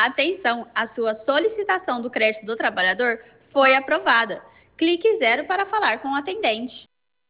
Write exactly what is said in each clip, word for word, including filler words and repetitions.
Atenção, a sua solicitação do crédito do trabalhador foi aprovada. Clique zero para falar com o atendente.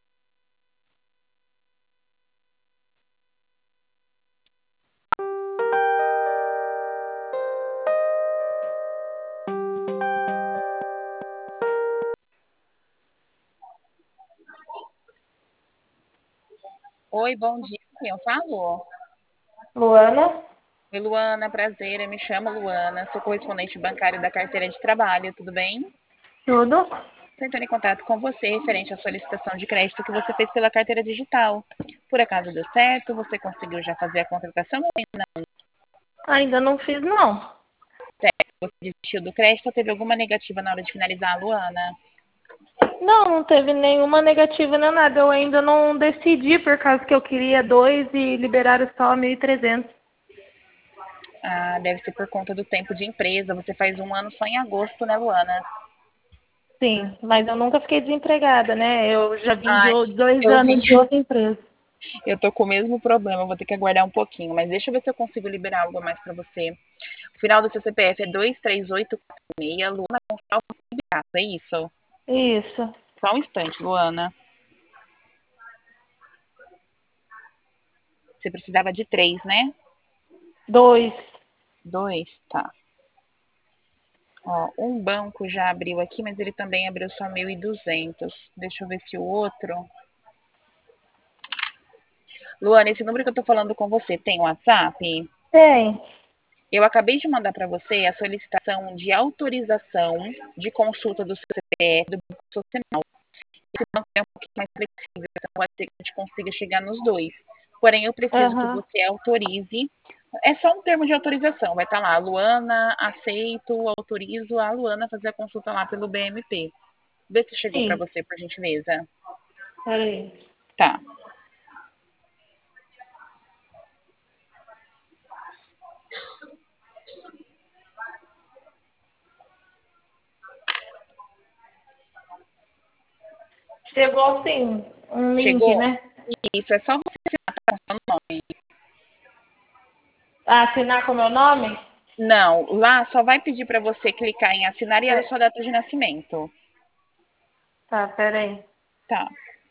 Oi, bom dia. Quem eu falo? Luana? Oi, Luana, prazer. Eu me chamo Luana, sou correspondente bancário da carteira de trabalho, tudo bem? Tudo? Estou entrando em contato com você referente à solicitação de crédito que você fez pela carteira digital. Por acaso deu certo? Você conseguiu já fazer a contratação ou ainda não? Ainda não fiz, não. Certo? Você desistiu do crédito ou teve alguma negativa na hora de finalizar, Luana? Não, não teve nenhuma negativa nem nada. Eu ainda não decidi por causa que eu queria dois e liberaram só mil e trezentos. Ah, deve ser por conta do tempo de empresa. Você faz um ano só em agosto, né, Luana? Sim, mas eu nunca fiquei desempregada, né? Eu já vim de Ai, o- dois eu vi. anos de outra empresa. Eu tô com o mesmo problema, vou ter que aguardar um pouquinho, mas deixa eu ver se eu consigo liberar algo a mais para você. O final do seu C P F é dois três oito quatro seis, Luana Gonçalves Graça, é isso? Isso. Só um instante, Luana. Você precisava de três, né? Dois. Dois, tá. Ó, um banco já abriu aqui, mas ele também abriu só mil e duzentos. Deixa eu ver se o outro. Luana, esse número que eu tô falando com você tem WhatsApp? Tem. Eu acabei de mandar para você a solicitação de autorização de consulta do seu C P F do Banco Social. Esse banco é um pouquinho mais flexível, então pode ser que a gente consiga chegar nos dois. Porém, eu preciso que Aham. você autorize. É só um termo de autorização. Vai estar lá, Luana, aceito, autorizo a Luana a fazer a consulta lá pelo B M P. Vê se chegou para Sim. você, por gentileza. Peraí. Tá. Chegou sim. Um link, Chegou? né? Isso, é só você assinar com seu nome. Assinar com meu nome? Não, lá só vai pedir para você clicar em assinar e a É. sua data de nascimento. Tá, peraí. Tá.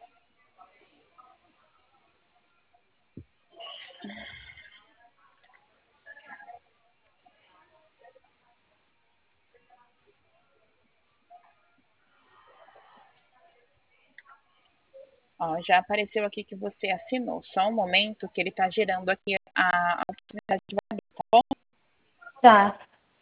Ó, já apareceu aqui que você assinou. Só um momento que ele está gerando aqui a, a oportunidade de abrir, tá bom? Tá.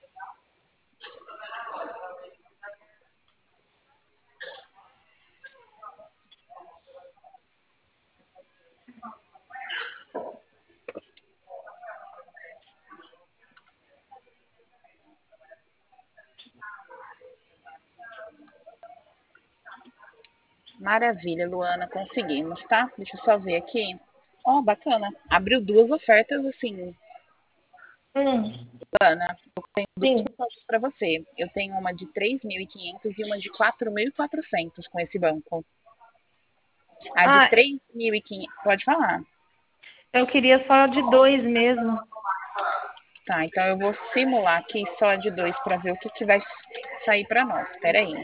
Maravilha, Luana, conseguimos, tá? Deixa eu só ver aqui. Ó, bacana. Abriu duas ofertas, assim, Hum. Luana. Eu tenho duas Sim. propostas para você. Eu tenho uma de três mil e quinhentos e uma de quatro mil e quatrocentos com esse banco. A de Ah, três mil e quinhentos, pode falar. eu queria só de dois mesmo. Tá, então eu vou simular aqui só a de dois para ver o que, que vai sair para nós. Espera aí.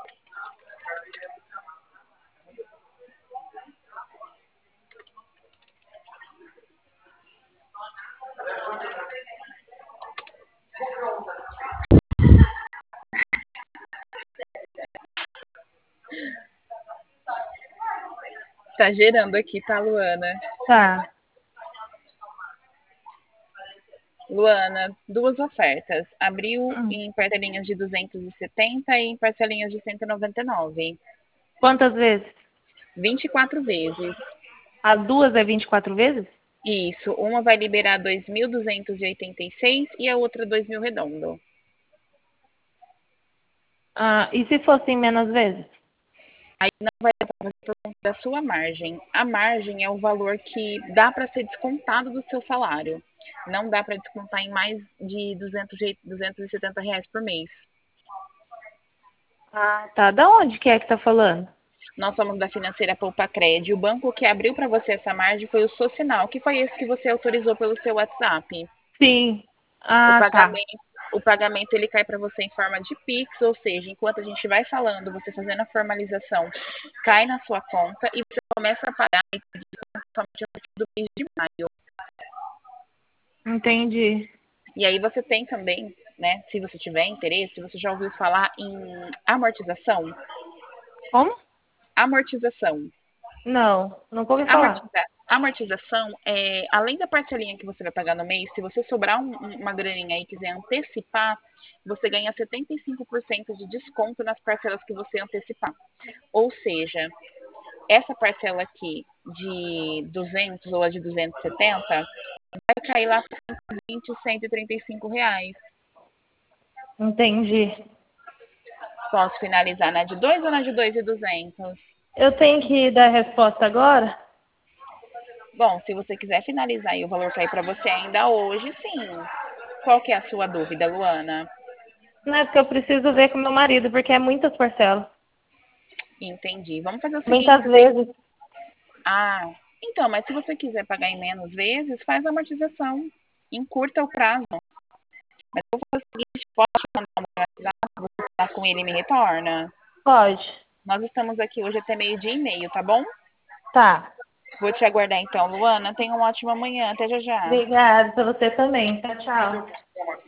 Tá gerando aqui, tá, Luana? Tá. Luana, duas ofertas. Abriu Hum. em parcelinhas de duzentos e setenta e em parcelinhas de cento e noventa e nove. Quantas vezes? vinte e quatro vezes. As duas é vinte e quatro vezes? Isso, uma vai liberar dois mil duzentos e oitenta e seis e a outra dois mil redondo. Ah, e se fossem menos vezes? Aí não vai dar para fazer por conta da sua margem. A margem é o valor que dá para ser descontado do seu salário. Não dá para descontar em mais de duzentos, duzentos e setenta reais por mês. Ah, tá. Da onde que é que tá falando? Nós somos da financeira Poupa Cred. O banco que abriu para você essa margem foi o Socinal, que foi esse que você autorizou pelo seu WhatsApp. Sim. O Ah, tá. pagamento, o pagamento ele cai para você em forma de Pix, ou seja, enquanto a gente vai falando, você fazendo a formalização, cai na sua conta e você começa a pagar somente a partir do mês de maio. Entendi. E aí você tem também, né, se você tiver interesse, você já ouviu falar em amortização? Como? Amortização. Não, não ouvi falar. Amortiza- amortização é, além da parcelinha que você vai pagar no mês, se você sobrar um- um- uma graninha aí e quiser antecipar, você ganha setenta e cinco por cento de desconto nas parcelas que você antecipar. Ou seja, essa parcela aqui de duzentos ou a de duzentos e setenta vai cair lá para cento e vinte, cento e trinta e cinco reais. Entendi. Posso finalizar na de dois ou na de dois e duzentos? Eu tenho que dar a resposta agora? Bom, se você quiser finalizar e o valor cair para você ainda hoje, sim. Qual que é a sua dúvida, Luana? Não é porque eu preciso ver com meu marido, porque é muitas parcelas. Entendi. Vamos fazer o seguinte. Muitas vezes. Ah, então, mas se você quiser pagar em menos vezes, faz a amortização. Encurta o prazo. Mas eu vou fazer o seguinte, posso te mandar um WhatsApp, você falar com ele e me retorna? Pode. Nós estamos aqui hoje até meio-dia e meio, tá bom? Tá. Vou te aguardar então, Luana. Tenha uma ótima manhã. Até já já. Obrigada pra você também. Tchau, tchau.